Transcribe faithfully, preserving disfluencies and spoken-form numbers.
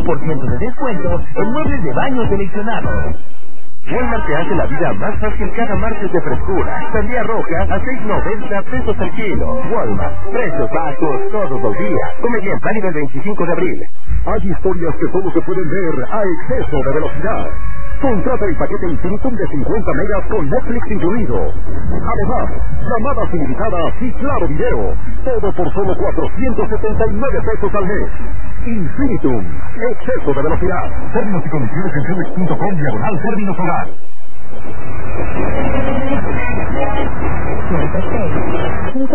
por ciento de descuento en muebles de baño seleccionados. Walmart te hace la vida más fácil cada martes de frescura. Sandía roja a seis noventa pesos al kilo. Walmart, precios bajos todos los días. Come bien, válido el veinticinco de abril. Hay historias que solo se pueden ver a exceso de velocidad. Contrata el paquete Infinitum de cincuenta megas con Netflix incluido. Además, llamadas ilimitadas y claro video. Todo por solo cuatrocientos setenta y nueve pesos al mes. Infinitum, exceso de velocidad. Términos y condiciones en Telmex punto com diagonal términos hogar.